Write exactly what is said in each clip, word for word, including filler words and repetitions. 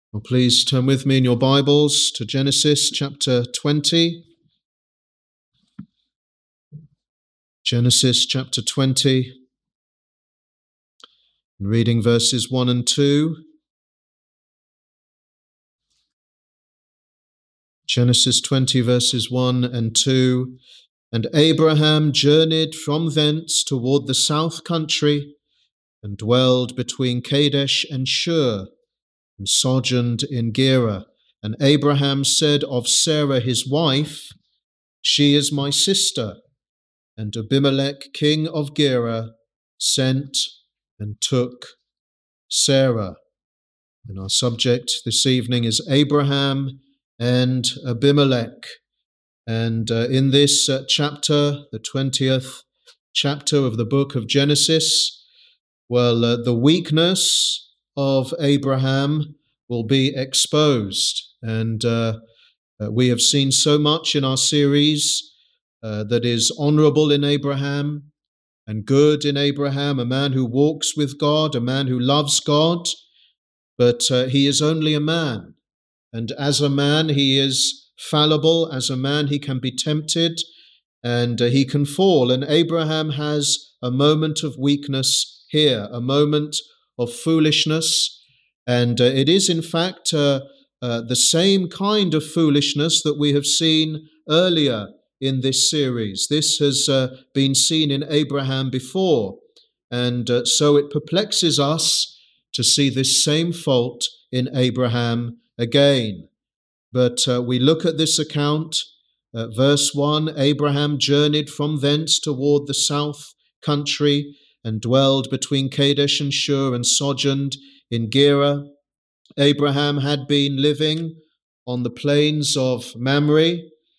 Well, please turn with me in your Bibles to Genesis chapter twenty. Genesis chapter twenty, and reading verses one and two. Genesis twenty, verses one and two. And Abraham journeyed from thence toward the south country, and dwelled between Kadesh and Shur, and sojourned in Gerar. And Abraham said of Sarah his wife, She is my sister. And Abimelech king of Gerar sent and took Sarah. And our subject this evening is Abraham and Abimelech. And uh, in this uh, chapter, the twentieth chapter of the book of Genesis, well, uh, the weakness of Abraham will be exposed. And uh, uh, we have seen so much in our series uh, that is honorable in Abraham and good in Abraham, a man who walks with God, a man who loves God, but uh, he is only a man. And as a man, he is fallible. As a man, he can be tempted and uh, he can fall. And Abraham has a moment of weakness here, a moment of foolishness. And uh, it is, in fact, uh, uh, the same kind of foolishness that we have seen earlier in this series. This has uh, been seen in Abraham before. And uh, so it perplexes us to see this same fault in Abraham again. But uh, we look at this account, uh, verse one, Abraham journeyed from thence toward the south country and dwelled between Kadesh and Shur and sojourned in Gerar. Abraham had been living on the plains of Mamre,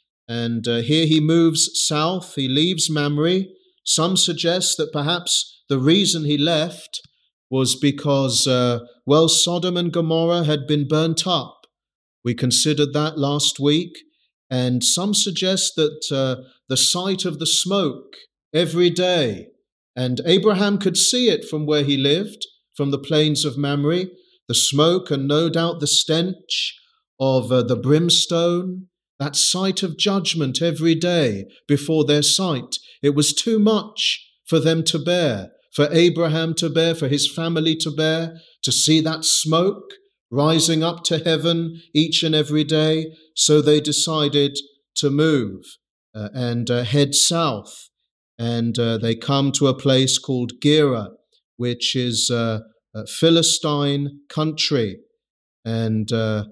and uh, here he moves south. He leaves Mamre. Some suggest that perhaps the reason he left was because, uh, well, Sodom and Gomorrah had been burnt up. We considered that last week, and some suggest that uh, the sight of the smoke every day, and Abraham could see it from where he lived, from the plains of Mamre, the smoke and no doubt the stench of uh, the brimstone, that sight of judgment every day before their sight. It was too much for them to bear, for Abraham to bear, for his family to bear, to see that smoke rising up to heaven each and every day. So they decided to move uh, and uh, head south. And uh, they come to a place called Gerar, which is uh, a Philistine country. And uh,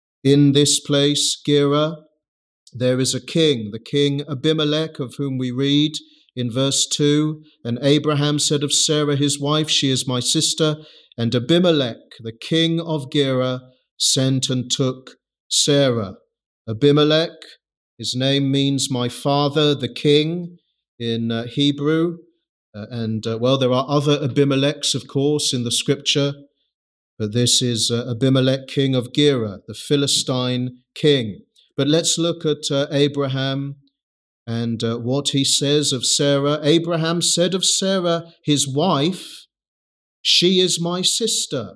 in this place, Gerar, there is a king, the king Abimelech, of whom we read in verse two. And Abraham said of Sarah his wife, She is my sister. And Abimelech, the king of Gerar, sent and took Sarah. Abimelech, his name means my father, the king, in uh, Hebrew. Uh, and, uh, well, there are other Abimelechs, of course, in the scripture. But this is uh, Abimelech, king of Gerar, the Philistine king. But let's look at uh, Abraham and uh, what he says of Sarah. Abraham said of Sarah, his wife, She is my sister.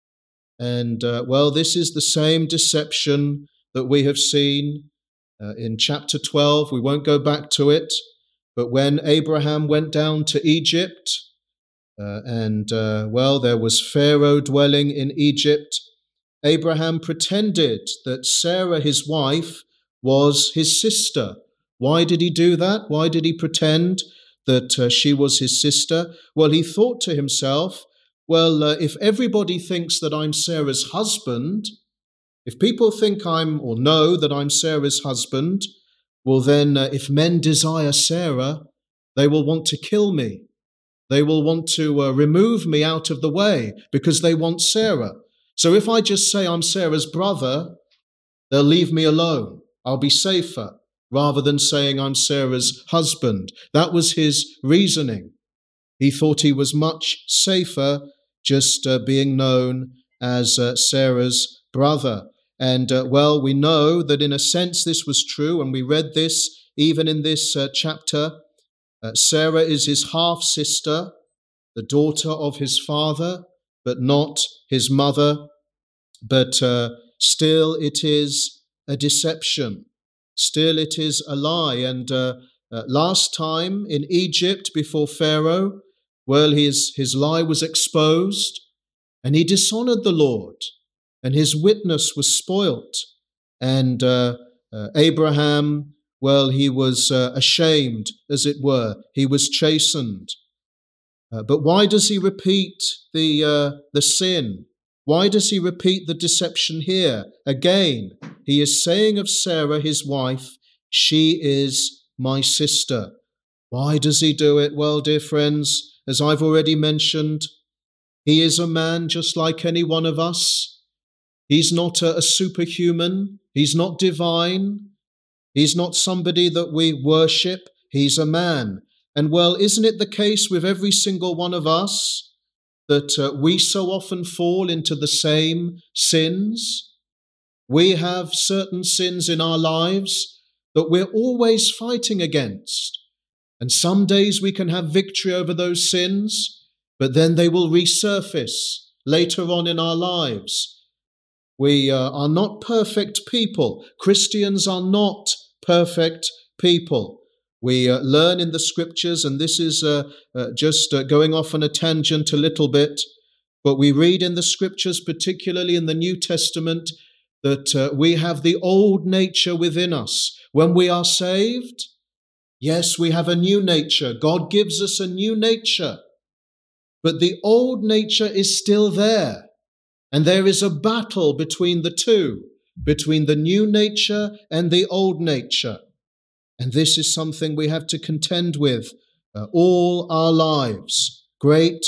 And, uh, well, this is the same deception that we have seen uh, in chapter twelve. We won't go back to it. But when Abraham went down to Egypt, uh, and, uh, well, there was Pharaoh dwelling in Egypt, Abraham pretended that Sarah, his wife, was his sister. Why did he do that? Why did he pretend that uh, she was his sister? Well, he thought to himself, well, uh, if everybody thinks that I'm Sarah's husband, if people think I'm, or know that I'm Sarah's husband, well then, uh, if men desire Sarah, they will want to kill me. They will want to uh, remove me out of the way because they want Sarah. So if I just say I'm Sarah's brother, they'll leave me alone. I'll be safer rather than saying I'm Sarah's husband. That was his reasoning. He thought he was much safer just uh, being known as uh, Sarah's brother. And, uh, well, we know that in a sense this was true, and we read this even in this uh, chapter. Uh, Sarah is his half-sister, the daughter of his father, but not his mother. but uh, still it is a deception. Still it is a lie. And uh, uh, last time in Egypt before Pharaoh, well, his, his lie was exposed and he dishonored the Lord and his witness was spoilt. And uh, uh, Abraham, well, he was uh, ashamed, as it were. He was chastened. Uh, but why does he repeat the uh, the sin? Why does he repeat the deception here? Again, he is saying of Sarah, his wife, she is my sister. Why does he do it? Well, dear friends, as I've already mentioned, he is a man just like any one of us. He's not a, a superhuman. He's not divine. He's not somebody that we worship. He's a man. And well, isn't it the case with every single one of us that uh, we so often fall into the same sins? We have certain sins in our lives that we're always fighting against. And some days we can have victory over those sins, but then they will resurface later on in our lives. We uh, are not perfect people. Christians are not perfect people. We uh, learn in the scriptures, and this is uh, uh, just uh, going off on a tangent a little bit, but we read in the scriptures, particularly in the New Testament, that uh, we have the old nature within us. When we are saved, yes, we have a new nature. God gives us a new nature, but the old nature is still there. And there is a battle between the two, between the new nature and the old nature. And this is something we have to contend with uh, all our lives. Great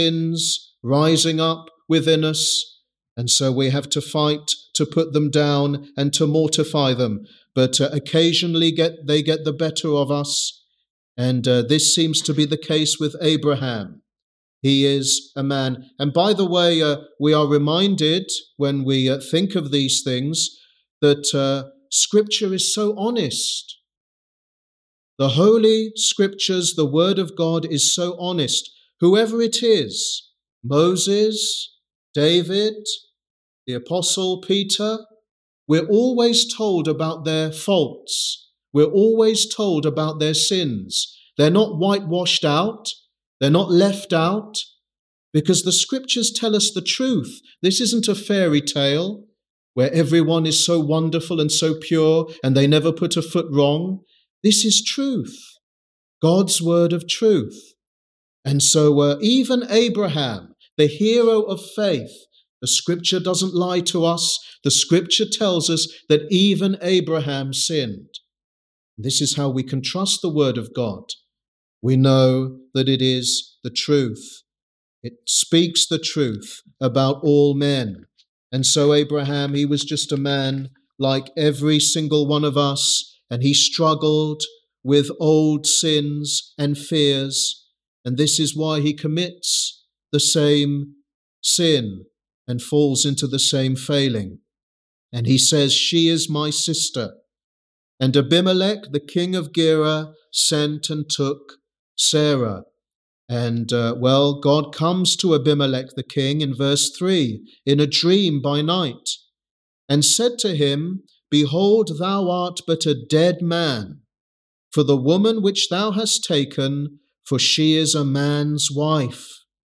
sins rising up within us. And so we have to fight to put them down and to mortify them. But uh, occasionally get they get the better of us. And uh, this seems to be the case with Abraham. He is a man. And by the way, uh, we are reminded when we uh, think of these things that uh, Scripture is so honest. The Holy Scriptures, the Word of God is so honest. Whoever it is, Moses, David, the Apostle Peter, we're always told about their faults. We're always told about their sins. They're not whitewashed out. They're not left out, because the scriptures tell us the truth. This isn't a fairy tale where everyone is so wonderful and so pure and they never put a foot wrong. This is truth, God's word of truth. And so uh, even Abraham, the hero of faith, the scripture doesn't lie to us. The scripture tells us that even Abraham sinned. This is how we can trust the word of God. We know that it is the truth. It speaks the truth about all men. And so Abraham, he was just a man like every single one of us, and he struggled with old sins and fears. And this is why he commits the same sin and falls into the same failing. And he says, she is my sister. And Abimelech, the king of Gerar, sent and took Sarah. And, uh, well, God comes to Abimelech the king in verse three, in a dream by night, and said to him, behold, thou art but a dead man, for the woman which thou hast taken, for she is a man's wife.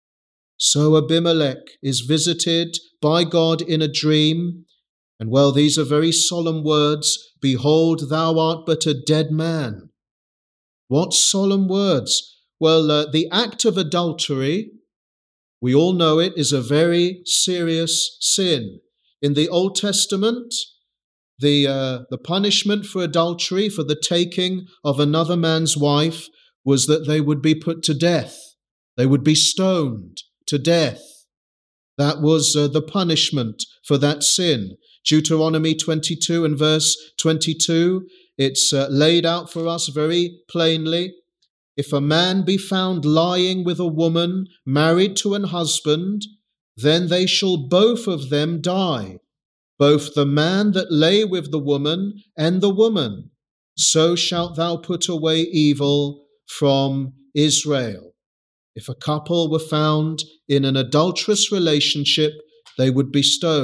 So Abimelech is visited by God in a dream, and, well, these are very solemn words, behold, thou art but a dead man. What solemn words! Well, uh, the act of adultery, we all know it, is a very serious sin. In the Old Testament, the, uh, the punishment for adultery, for the taking of another man's wife, was that they would be put to death. They would be stoned to death. That was uh, the punishment for that sin. Deuteronomy twenty-two and verse twenty-two, it's uh, laid out for us very plainly. If a man be found lying with a woman married to an husband, then they shall both of them die, both the man that lay with the woman and the woman. So shalt thou put away evil from Israel. If a couple were found in an adulterous relationship, they would be stoned.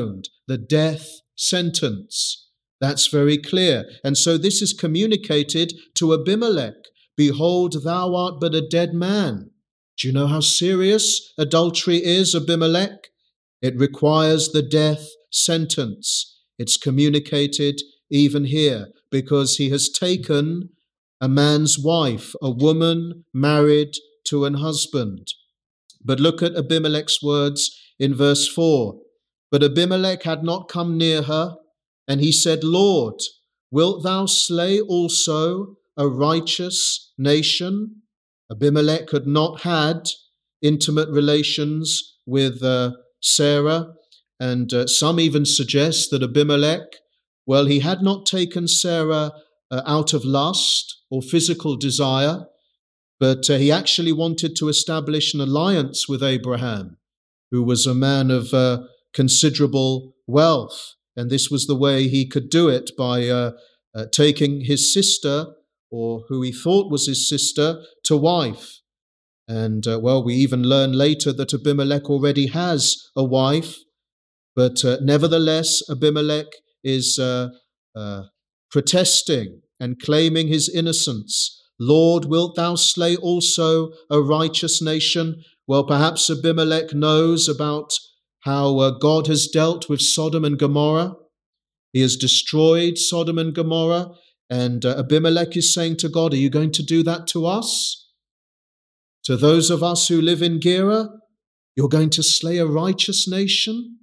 the death sentence. That's very clear. And so this is communicated to Abimelech. Behold, thou art but a dead man. Do you know how serious adultery is, Abimelech? It requires the death sentence. It's communicated even here because he has taken a man's wife, a woman married to an husband. But look at Abimelech's words in verse four. But Abimelech had not come near her, and he said, Lord, wilt thou slay also a righteous nation? Abimelech had not had intimate relations with uh, Sarah, and uh, some even suggest that Abimelech, well, he had not taken Sarah uh, out of lust or physical desire, but uh, he actually wanted to establish an alliance with Abraham, who was a man of uh, considerable wealth. And this was the way he could do it, by uh, uh, taking his sister, or who he thought was his sister, to wife. And, uh, well, we even learn later that Abimelech already has a wife, but uh, nevertheless, Abimelech is uh, uh, protesting and claiming his innocence. Lord, wilt thou slay also a righteous nation? Well, perhaps Abimelech knows about how uh, God has dealt with Sodom and Gomorrah. He has destroyed Sodom and Gomorrah, and uh, Abimelech is saying to God, are you going to do that to us? To those of us who live in Gerar, you're going to slay a righteous nation?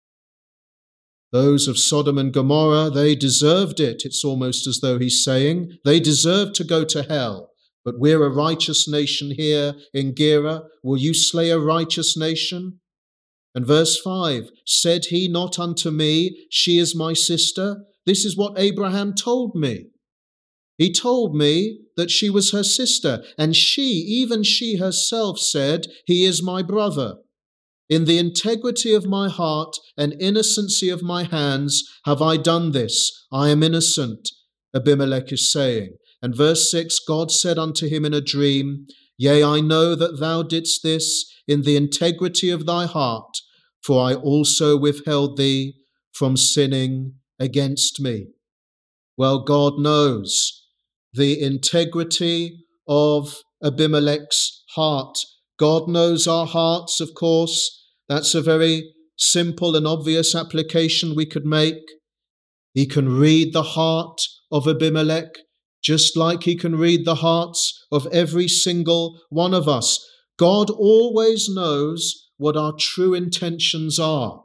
Those of Sodom and Gomorrah, they deserved it. It's almost as though he's saying, they deserve to go to hell. But we're a righteous nation here in Gerar. Will you slay a righteous nation? And verse five, said he not unto me, she is my sister? This is what Abraham told me. He told me that she was her sister, and she, even she herself, said, he is my brother. In the integrity of my heart and innocency of my hands have I done this. I am innocent, Abimelech is saying. And verse six, God said unto him in a dream, yea, I know that thou didst this in the integrity of thy heart, for I also withheld thee from sinning against me. Well, God knows the integrity of Abimelech's heart. God knows our hearts, of course. That's a very simple and obvious application we could make. He can read the heart of Abimelech, just like he can read the hearts of every single one of us. God always knows what our true intentions are.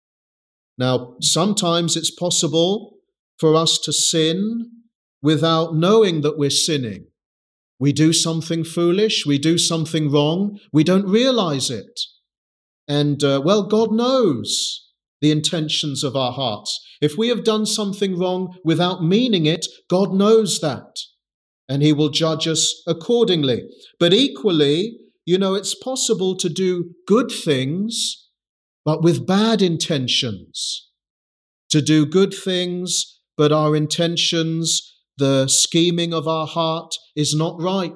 Now, sometimes it's possible for us to sin without knowing that we're sinning. We do something foolish, we do something wrong, we don't realize it. And, uh, well, God knows the intentions of our hearts. If we have done something wrong without meaning it, God knows that, and he will judge us accordingly. But equally, you know, it's possible to do good things, but with bad intentions. To do good things, but our intentions, the scheming of our heart is not right.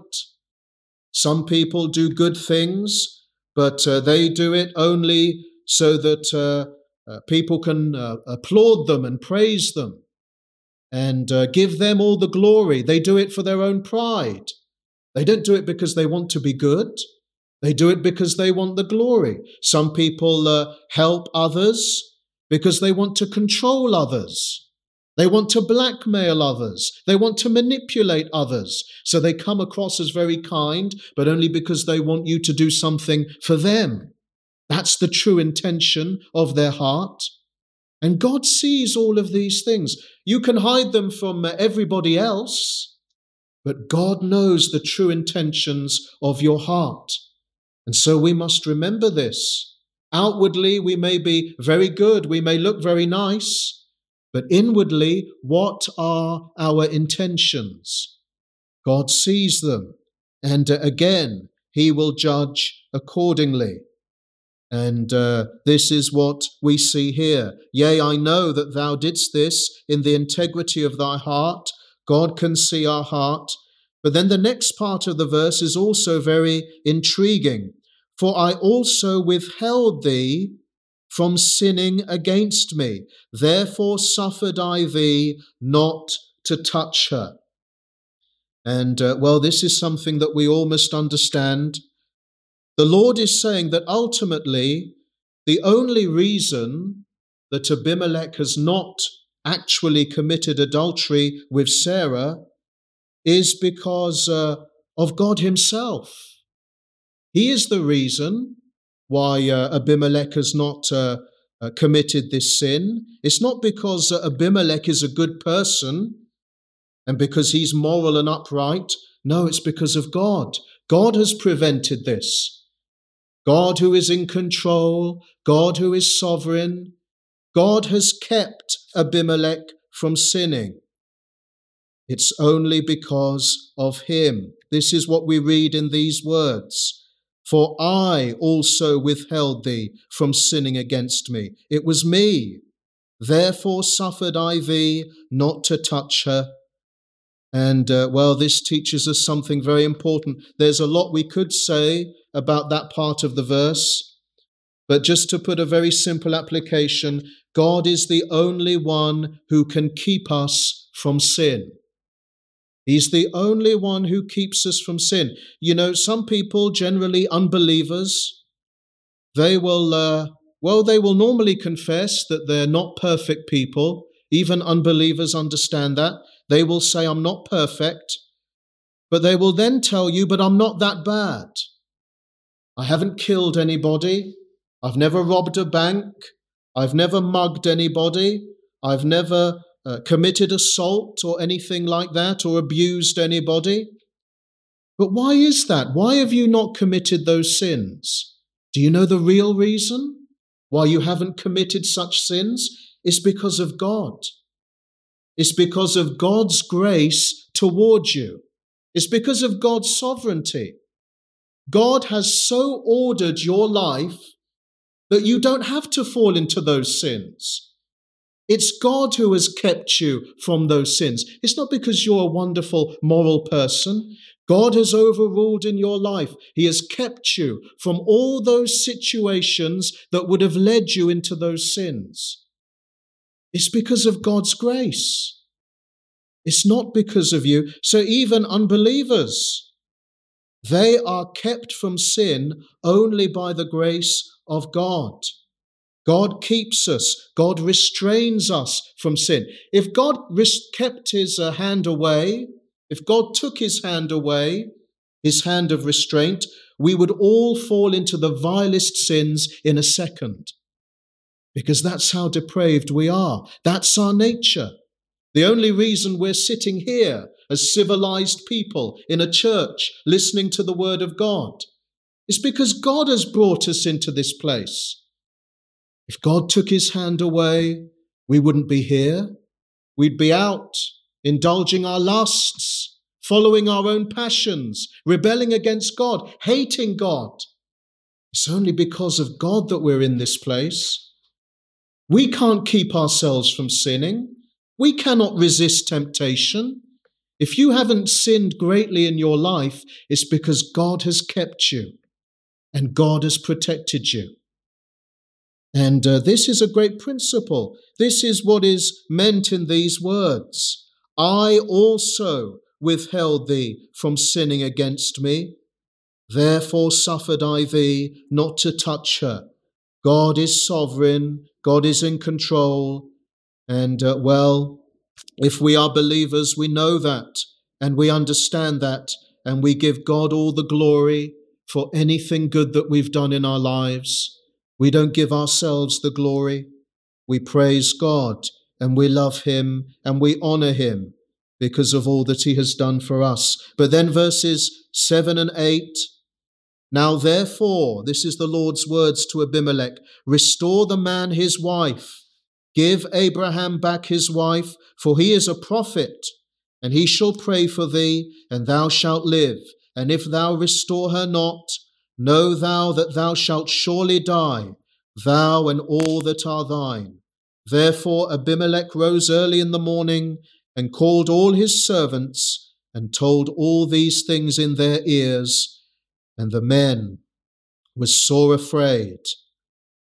Some people do good things, but uh, they do it only so that uh, uh, people can uh, applaud them and praise them and uh, give them all the glory. They do it for their own pride. They don't do it because they want to be good. They do it because they want the glory. Some people uh, help others because they want to control others. They want to blackmail others. They want to manipulate others. So they come across as very kind, but only because they want you to do something for them. That's the true intention of their heart. And God sees all of these things. You can hide them from everybody else, but God knows the true intentions of your heart. And so we must remember this. Outwardly, we may be very good. We may look very nice. But inwardly, what are our intentions? God sees them. And uh, again, he will judge accordingly. And uh, this is what we see here. Yea, I know that thou didst this in the integrity of thy heart. God can see our heart. But then the next part of the verse is also very intriguing. For I also withheld thee from sinning against me. Therefore suffered I thee not to touch her. And, uh, well, this is something that we all must understand. The Lord is saying that ultimately, the only reason that Abimelech has not actually committed adultery with Sarah is because uh, of God himself. He is the reason why uh, Abimelech has not uh, uh, committed this sin. It's not because uh, Abimelech is a good person and because he's moral and upright. No, it's because of God. God has prevented this. God who is in control, God who is sovereign, God has kept Abimelech from sinning. It's only because of him. This is what we read in these words. For I also withheld thee from sinning against me. It was me. Therefore suffered I thee not to touch her. And, uh, well, this teaches us something very important. There's a lot we could say about that part of the verse, but just to put a very simple application, God is the only one who can keep us from sin. He's the only one who keeps us from sin. You know, some people, generally unbelievers, they will, uh, well, they will normally confess that they're not perfect people. Even unbelievers understand that. They will say, I'm not perfect, but they will then tell you, but I'm not that bad. I haven't killed anybody. I've never robbed a bank. I've never mugged anybody. I've never uh, committed assault or anything like that or abused anybody. But why is that? Why have you not committed those sins? Do you know the real reason why you haven't committed such sins? It's because of God. It's because of God's grace towards you. It's because of God's sovereignty. God has so ordered your life that you don't have to fall into those sins. It's God who has kept you from those sins. It's not because you're a wonderful moral person. God has overruled in your life. He has kept you from all those situations that would have led you into those sins. It's because of God's grace. It's not because of you. So even unbelievers, they are kept from sin only by the grace of God. God keeps us. God restrains us from sin. If God kept his hand away, if God took his hand away, his hand of restraint, we would all fall into the vilest sins in a second. Because that's how depraved we are. That's our nature. The only reason we're sitting here as civilized people in a church listening to the word of God is because God has brought us into this place. If God took his hand away, we wouldn't be here. We'd be out, indulging our lusts, following our own passions, rebelling against God, hating God. It's only because of God that we're in this place. We can't keep ourselves from sinning. We cannot resist temptation. If you haven't sinned greatly in your life, it's because God has kept you and God has protected you. And uh, this is a great principle. This is what is meant in these words. I also withheld thee from sinning against me. Therefore suffered I thee not to touch her. God is sovereign. God is in control. And, uh, well, if we are believers, we know that and we understand that and we give God all the glory for anything good that we've done in our lives. We don't give ourselves the glory. We praise God and we love him and we honor him because of all that he has done for us. But then verses seven and eight, now therefore, this is the Lord's words to Abimelech, restore the man his wife. Give Abraham back his wife, for he is a prophet, and he shall pray for thee, and thou shalt live. And if thou restore her not, know thou that thou shalt surely die, thou and all that are thine. Therefore Abimelech rose early in the morning, and called all his servants, and told all these things in their ears. And the men were sore afraid.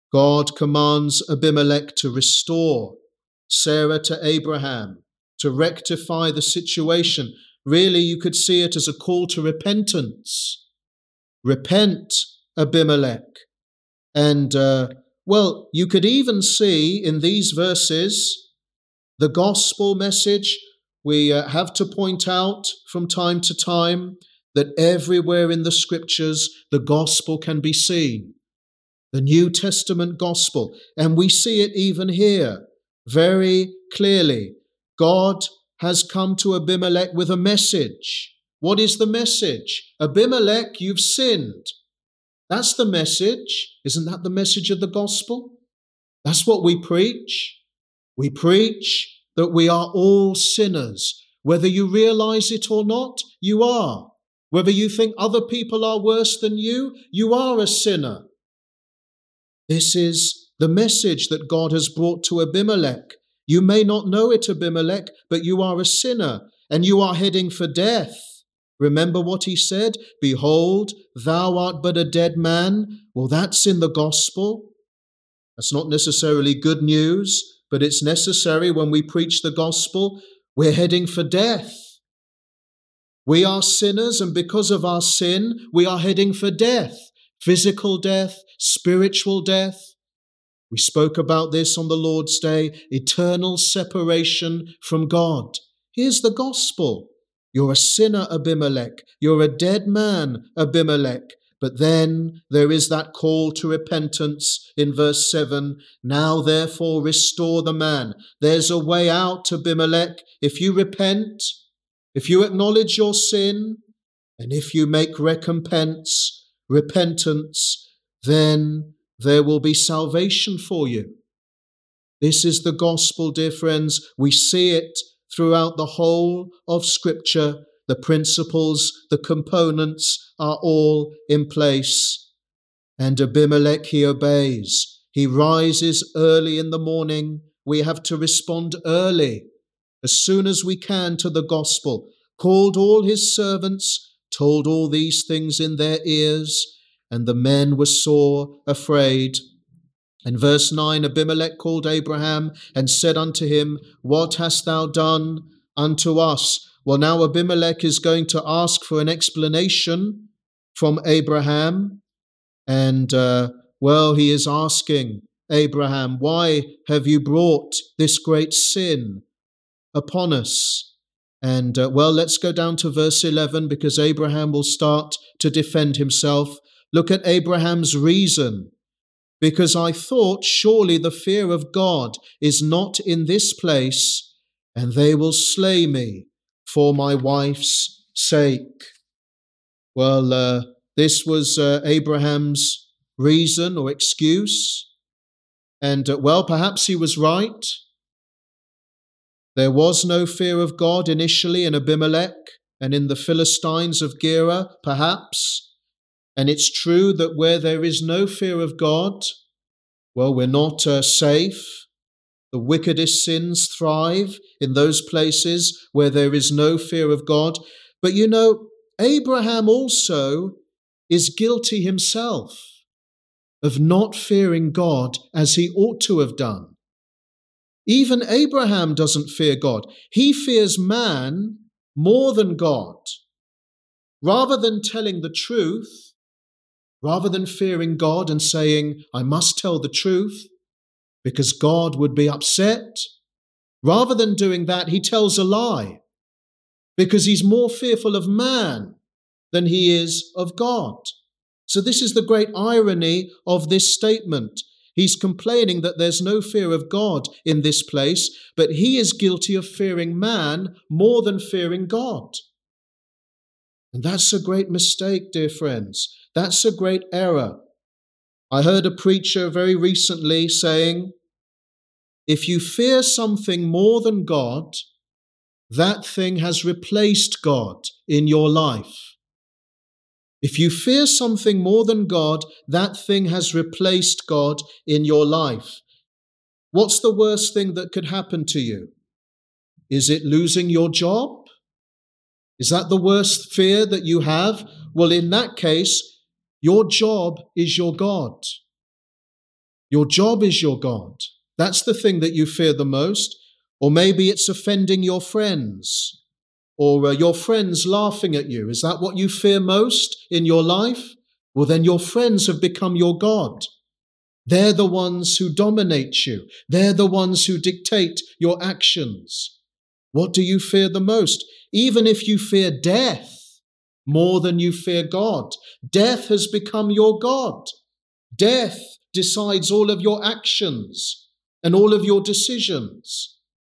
God commands Abimelech to restore Sarah to Abraham, to rectify the situation. Really, you could see it as a call to repentance. Repent, Abimelech. And, uh, well, you could even see in these verses the gospel message. We uh, have to point out from time to time that everywhere in the scriptures the gospel can be seen. The New Testament gospel. And we see it even here very clearly. God has come to Abimelech with a message. What is the message? Abimelech, you've sinned. That's the message. Isn't that the message of the gospel? That's what we preach. We preach that we are all sinners. Whether you realize it or not, you are. Whether you think other people are worse than you, you are a sinner. This is the message that God has brought to Abimelech. You may not know it, Abimelech, but you are a sinner and you are heading for death. Remember what he said? Behold, thou art but a dead man. Well, that's in the gospel. That's not necessarily good news, but it's necessary when we preach the gospel. We're heading for death. We are sinners, and because of our sin, we are heading for death. Physical death, spiritual death. We spoke about this on the Lord's Day. Eternal separation from God. Here's the gospel. You're a sinner, Abimelech. You're a dead man, Abimelech. But then there is that call to repentance in verse seven. Now therefore restore the man. There's a way out, Abimelech. If you repent, if you acknowledge your sin, and if you make recompense, repentance, then there will be salvation for you. This is the gospel, dear friends. We see it throughout the whole of Scripture. The principles, the components are all in place. And Abimelech, he obeys. He rises early in the morning. We have to respond early, as soon as we can, to the gospel. Called all his servants, told all these things in their ears, and the men were sore afraid. In verse nine, Abimelech called Abraham and said unto him, What hast thou done unto us? Well, now Abimelech is going to ask for an explanation from Abraham. And, uh, well, he is asking Abraham, why have you brought this great sin upon us? And, uh, well, let's go down to verse eleven, because Abraham will start to defend himself. Look at Abraham's reason. Because I thought, surely the fear of God is not in this place, and they will slay me for my wife's sake. Well, uh, this was uh, Abraham's reason or excuse. And, uh, well, perhaps he was right. There was no fear of God initially in Abimelech and in the Philistines of Gerar, perhaps. And it's true that where there is no fear of God, well, we're not uh, safe. The wickedest sins thrive in those places where there is no fear of God. But you know, Abraham also is guilty himself of not fearing God as he ought to have done. Even Abraham doesn't fear God. He fears man more than God. Rather than telling the truth, rather than fearing God and saying, I must tell the truth because God would be upset, rather than doing that, he tells a lie because he's more fearful of man than he is of God. So this is the great irony of this statement. He's complaining that there's no fear of God in this place, but he is guilty of fearing man more than fearing God. And that's a great mistake, dear friends. That's a great error. I heard a preacher very recently saying, if you fear something more than God, that thing has replaced God in your life. If you fear something more than God, that thing has replaced God in your life. What's the worst thing that could happen to you? Is it losing your job? Is that the worst fear that you have? Well, in that case, your job is your God. Your job is your God. That's the thing that you fear the most. Or maybe it's offending your friends, or uh, your friends laughing at you. Is that what you fear most in your life? Well, then your friends have become your God. They're the ones who dominate you. They're the ones who dictate your actions. What do you fear the most? Even if you fear death more than you fear God, death has become your God. Death decides all of your actions and all of your decisions.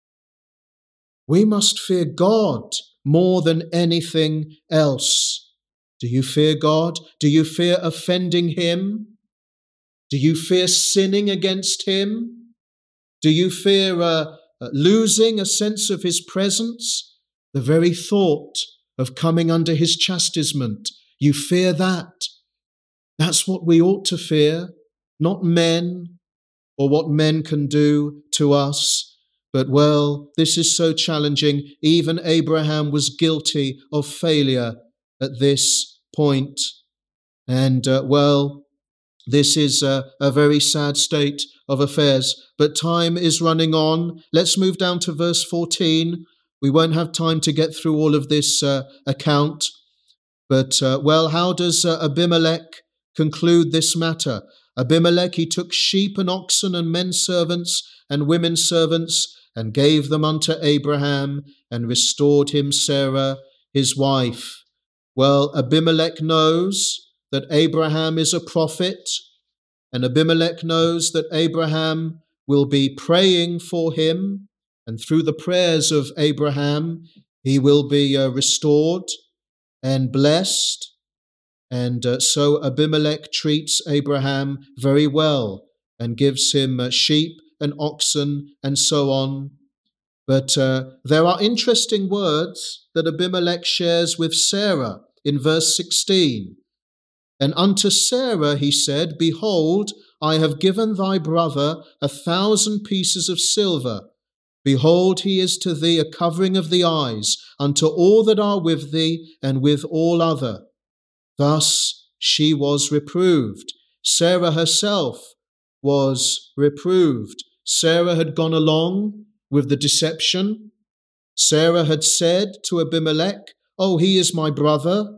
We must fear God more than anything else. Do you fear God? Do you fear offending Him? Do you fear sinning against Him? Do you fear uh, losing a sense of His presence? The very thought of coming under His chastisement, you fear that. That's what we ought to fear, not men or what men can do to us. But, well, this is so challenging. Even Abraham was guilty of failure at this point. And, uh, well, this is a, a very sad state of affairs. But time is running on. Let's move down to verse fourteen. We won't have time to get through all of this uh, account. But, uh, well, how does uh, Abimelech conclude this matter? Abimelech, he took sheep and oxen and men servants and women servants and gave them unto Abraham and restored him Sarah, his wife. Well, Abimelech knows that Abraham is a prophet, and Abimelech knows that Abraham will be praying for him, and through the prayers of Abraham, he will be uh, restored and blessed. And uh, so Abimelech treats Abraham very well and gives him uh, sheep and oxen and so on. But uh, there are interesting words that Abimelech shares with Sarah in verse sixteen. And unto Sarah he said, Behold, I have given thy brother a thousand pieces of silver. Behold, he is to thee a covering of the eyes unto all that are with thee and with all other. Thus she was reproved. Sarah herself was reproved. Sarah had gone along with the deception. Sarah had said to Abimelech, oh, he is my brother.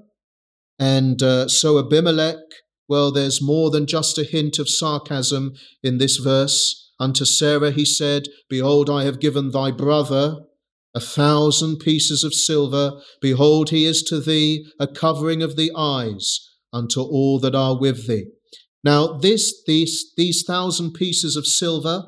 And uh, so Abimelech, well, there's more than just a hint of sarcasm in this verse. Unto Sarah he said, Behold, I have given thy brother a thousand pieces of silver. Behold, he is to thee a covering of the eyes unto all that are with thee. Now, this, these, these thousand pieces of silver,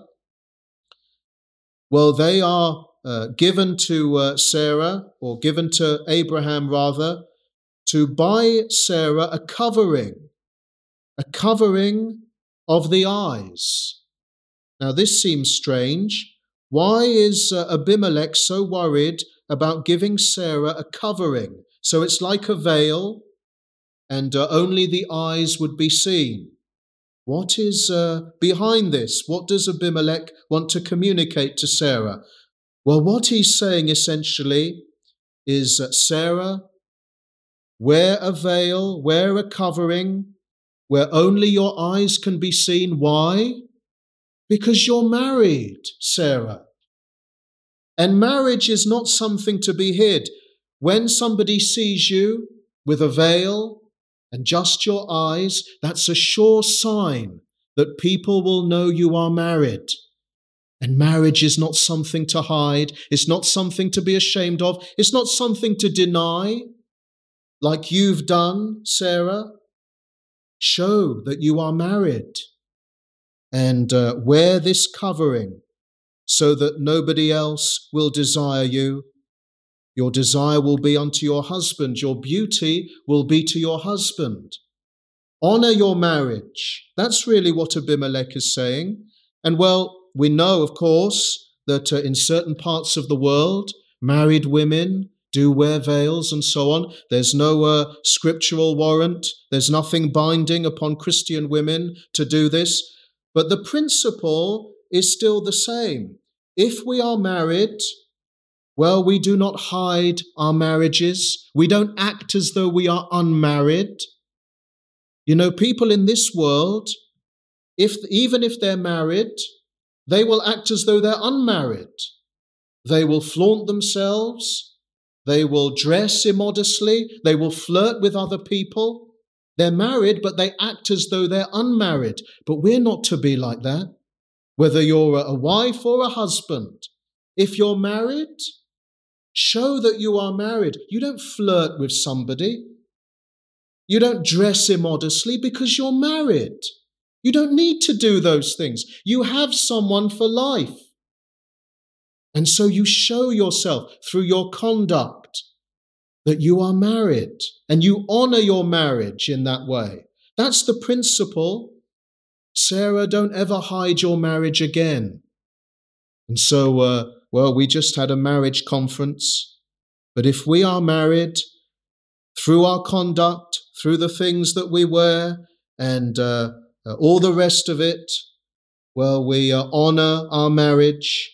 well, they are uh, given to uh, Sarah, or given to Abraham rather, to buy Sarah a covering, a covering of the eyes. Now, this seems strange. Why is uh, Abimelech so worried about giving Sarah a covering? So it's like a veil, and uh, only the eyes would be seen. What is uh, behind this? What does Abimelech want to communicate to Sarah? Well, what he's saying essentially is, uh, Sarah, wear a veil, wear a covering, where only your eyes can be seen. Why? Because you're married, Sarah. And marriage is not something to be hid. When somebody sees you with a veil and just your eyes, that's a sure sign that people will know you are married. And marriage is not something to hide. It's not something to be ashamed of. It's not something to deny, like you've done, Sarah. Show that you are married. And uh, wear this covering so that nobody else will desire you. Your desire will be unto your husband. Your beauty will be to your husband. Honor your marriage. That's really what Abimelech is saying. And well, we know, of course, that uh, in certain parts of the world, married women do wear veils and so on. There's no uh, scriptural warrant. There's nothing binding upon Christian women to do this. But the principle is still the same. If we are married, well, we do not hide our marriages. We don't act as though we are unmarried. You know, people in this world, if even if they're married, they will act as though they're unmarried. They will flaunt themselves. They will dress immodestly. They will flirt with other people. They're married, but they act as though they're unmarried. But we're not to be like that. Whether you're a wife or a husband, if you're married, show that you are married. You don't flirt with somebody. You don't dress immodestly because you're married. You don't need to do those things. You have someone for life. And so you show yourself through your conduct that you are married, and you honor your marriage in that way. That's the principle. Sarah, don't ever hide your marriage again. And so, uh, well, we just had a marriage conference. But if we are married, through our conduct, through the things that we wear, and uh, uh, all the rest of it, well, we uh, honor our marriage,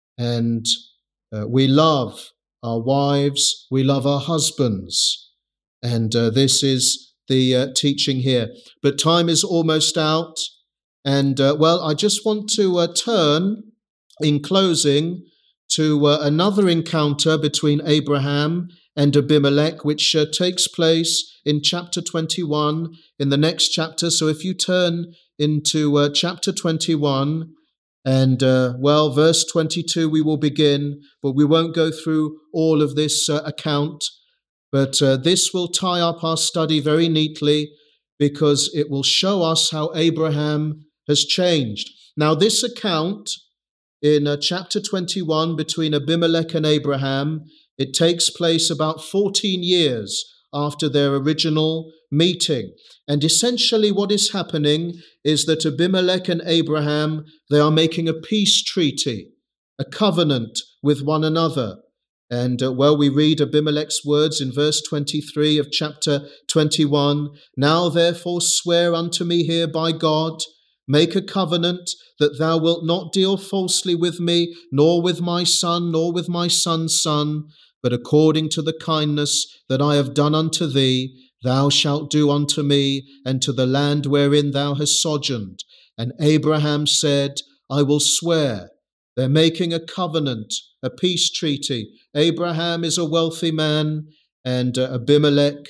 and uh, we love our wives, we love our husbands. And uh, this is the uh, teaching here. But time is almost out. And, uh, well, I just want to uh, turn, in closing, to uh, another encounter between Abraham and Abimelech, which uh, takes place in chapter twenty-one, in the next chapter. So if you turn into uh, chapter twenty-one, and, uh, well, verse twenty-two, we will begin, but we won't go through all of this uh, account. But uh, this will tie up our study very neatly, because it will show us how Abraham has changed. Now, this account in uh, chapter twenty-one between Abimelech and Abraham, it takes place about fourteen years after their original meeting. And essentially what is happening is that Abimelech and Abraham, they are making a peace treaty, a covenant with one another. And, uh, well, we read Abimelech's words in verse twenty-three of chapter twenty-one. Now, therefore, swear unto me here by God, make a covenant that thou wilt not deal falsely with me, nor with my son, nor with my son's son, but according to the kindness that I have done unto thee, thou shalt do unto me, and to the land wherein thou hast sojourned. And Abraham said, I will swear. They're making a covenant, a peace treaty. Abraham is a wealthy man, and uh, Abimelech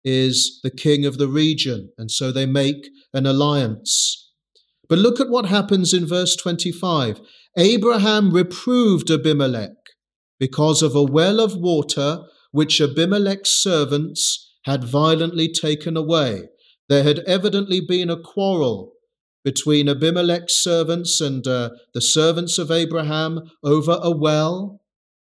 is the king of the region. And so they make an alliance. But look at what happens in verse twenty-five. Abraham reproved Abimelech because of a well of water which Abimelech's servants had violently taken away. There had evidently been a quarrel between Abimelech's servants and uh, the servants of Abraham over a well.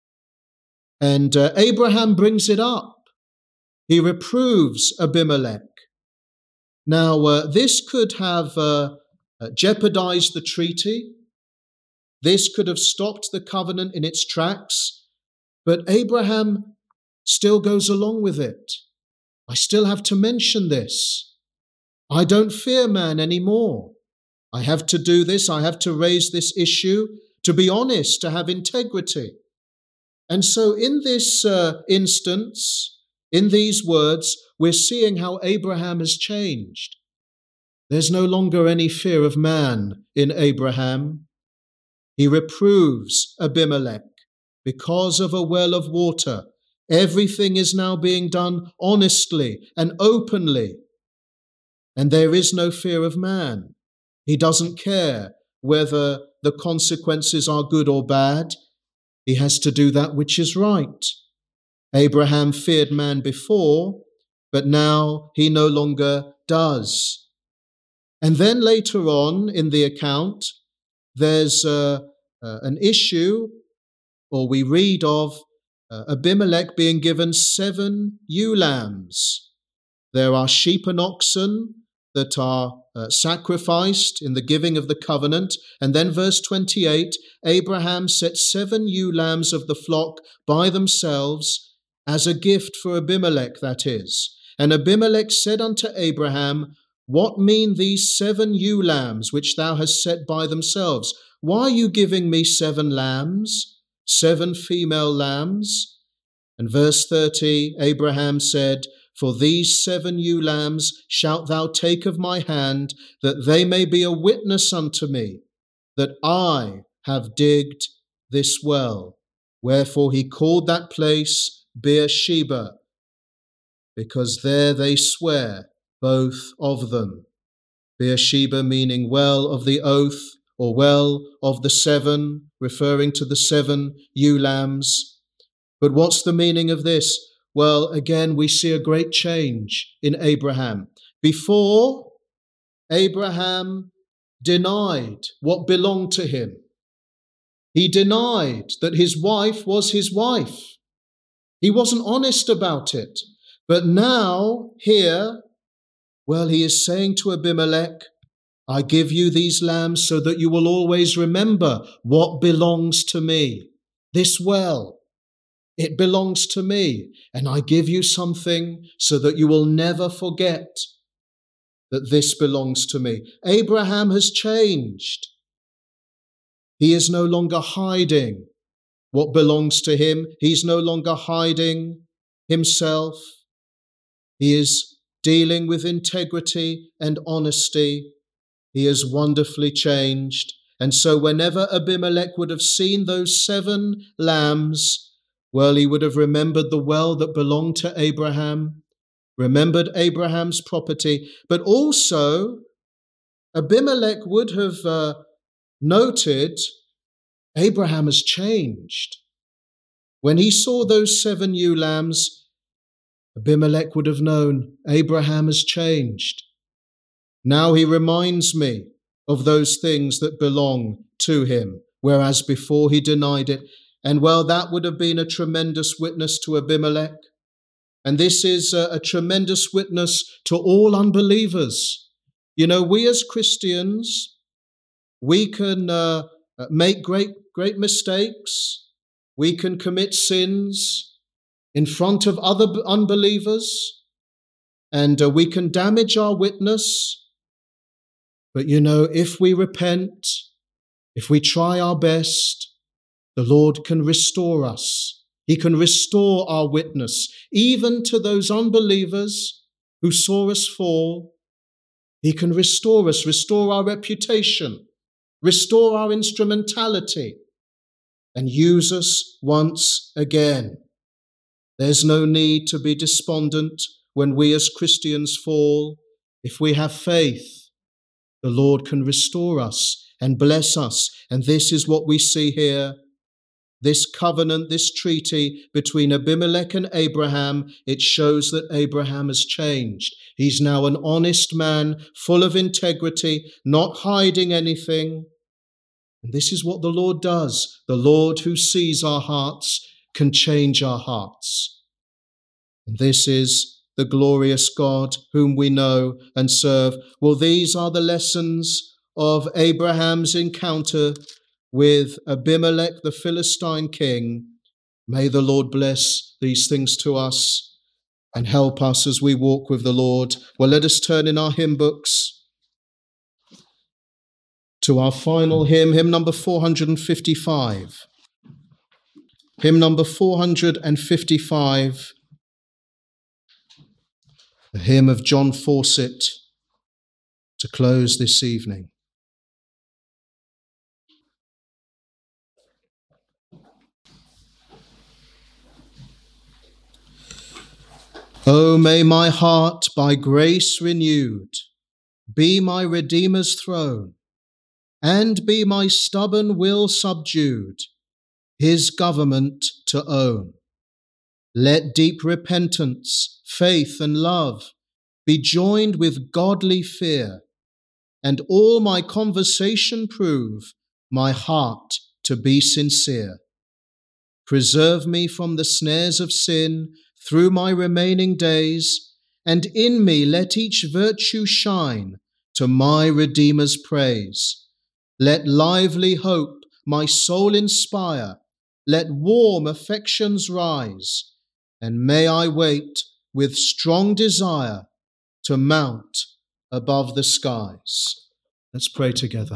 And uh, Abraham brings it up. He reproves Abimelech. Now, uh, this could have uh, uh, jeopardized the treaty. This could have stopped the covenant in its tracks. But Abraham still goes along with it. I still have to mention this. I don't fear man anymore. I have to do this. I have to raise this issue, to be honest, to have integrity. And so in this uh, instance, in these words, we're seeing how Abraham has changed. There's no longer any fear of man in Abraham. He reproves Abimelech because of a well of water. Everything is now being done honestly and openly. And there is no fear of man. He doesn't care whether the consequences are good or bad. He has to do that which is right. Abraham feared man before, but now he no longer does. And then later on in the account, there's uh, uh, an issue, or we read of uh, Abimelech being given seven ewe lambs. There are sheep and oxen that are uh, sacrificed in the giving of the covenant. And then verse twenty-eight, Abraham set seven ewe lambs of the flock by themselves as a gift for Abimelech, that is. And Abimelech said unto Abraham, what mean these seven ewe lambs which thou hast set by themselves? Why are you giving me seven lambs, seven female lambs? And verse thirty, Abraham said, For these seven ewe lambs shalt thou take of my hand, that they may be a witness unto me, that I have digged this well. Wherefore he called that place Beersheba, because there they swear, both of them. Beersheba meaning well of the oath, or well of the seven, referring to the seven ewe lambs. But what's the meaning of this? Well, again, we see a great change in Abraham. Before, Abraham denied what belonged to him. He denied that his wife was his wife. He wasn't honest about it. But now, here, well, he is saying to Abimelech, I give you these lambs so that you will always remember what belongs to me. This well, it belongs to me. And I give you something so that you will never forget that this belongs to me. Abraham has changed. He is no longer hiding what belongs to him. He's no longer hiding himself. He is dealing with integrity and honesty. He is wonderfully changed. And so whenever Abimelech would have seen those seven lambs, well, he would have remembered the well that belonged to Abraham, remembered Abraham's property, but also Abimelech would have uh, noted Abraham has changed. When he saw those seven ewe lambs, Abimelech would have known Abraham has changed. Now he reminds me of those things that belong to him, whereas before he denied it. And well, that would have been a tremendous witness to Abimelech. And this is a, a tremendous witness to all unbelievers. You know, we as Christians, we can uh, make great, great mistakes. We can commit sins in front of other unbelievers, and uh, we can damage our witness. But you know, if we repent, if we try our best, the Lord can restore us. He can restore our witness, even to those unbelievers who saw us fall. He can restore us, restore our reputation, restore our instrumentality, and use us once again. There's no need to be despondent when we as Christians fall. If we have faith, the Lord can restore us and bless us. And this is what we see here. This covenant, this treaty between Abimelech and Abraham, it shows that Abraham has changed. He's now an honest man, full of integrity, not hiding anything. And this is what the Lord does. The Lord who sees our hearts can change our hearts. And this is the glorious God whom we know and serve. Well, these are the lessons of Abraham's encounter with Abimelech, the Philistine king. May the Lord bless these things to us and help us as we walk with the Lord. Well, let us turn in our hymn books to our final hymn, hymn number four hundred fifty-five. Hymn number four hundred fifty-five, the hymn of John Fawcett, to close this evening. Oh, may my heart by grace renewed be my Redeemer's throne, and be my stubborn will subdued, his government to own. Let deep repentance, faith, and love be joined with godly fear, and all my conversation prove my heart to be sincere. Preserve me from the snares of sin through my remaining days, and in me let each virtue shine to my Redeemer's praise. Let lively hope my soul inspire, let warm affections rise, and may I wait with strong desire to mount above the skies. Let's pray together.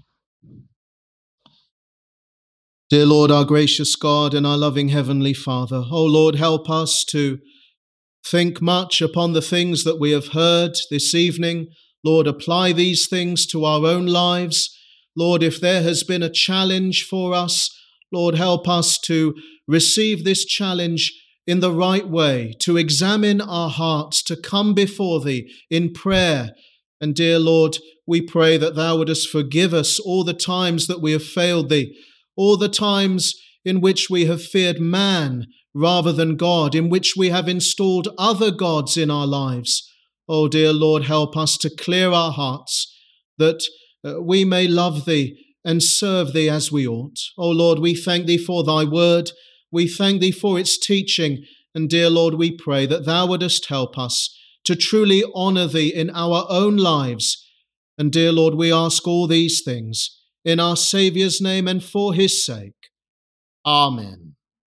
Dear Lord, our gracious God and our loving Heavenly Father, oh Lord, help us to think much upon the things that we have heard this evening. Lord, apply these things to our own lives. Lord, if there has been a challenge for us, Lord, help us to receive this challenge in the right way, to examine our hearts, to come before Thee in prayer. And dear Lord, we pray that Thou wouldest forgive us all the times that we have failed Thee, all the times in which we have feared man rather than God, in which we have installed other gods in our lives. Oh, dear Lord, help us to clear our hearts, that uh, we may love Thee and serve Thee as we ought. Oh, Lord, we thank Thee for Thy word. We thank Thee for its teaching. And dear Lord, we pray that Thou wouldest help us to truly honour Thee in our own lives. And dear Lord, we ask all these things in our Saviour's name and for His sake. Amen.